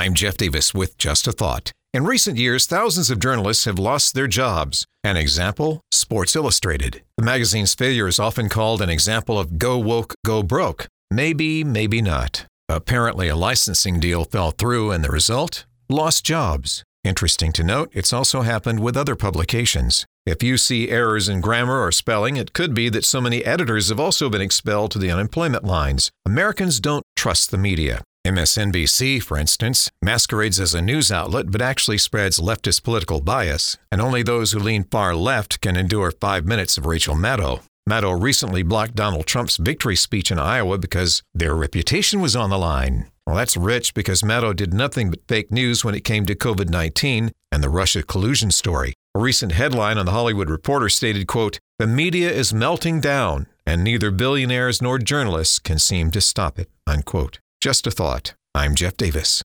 I'm Jeff Davis with Just a Thought. In recent years, thousands of journalists have lost their jobs. An example, Sports Illustrated. The magazine's failure is often called an example of go woke, go broke. Maybe, maybe not. Apparently, a licensing deal fell through and the result? Lost jobs. Interesting to note, it's also happened with other publications. If you see errors in grammar or spelling, it could be that so many editors have also been expelled to the unemployment lines. Americans don't trust the media. MSNBC, for instance, masquerades as a news outlet but actually spreads leftist political bias, and only those who lean far left can endure 5 minutes of Rachel Maddow. Maddow recently blocked Donald Trump's victory speech in Iowa because their reputation was on the line. Well, that's rich because Maddow did nothing but fake news when it came to COVID-19 and the Russia collusion story. A recent headline on The Hollywood Reporter stated, quote, "The media is melting down, and neither billionaires nor journalists can seem to stop it," unquote. Just a thought. I'm Jeff Davis.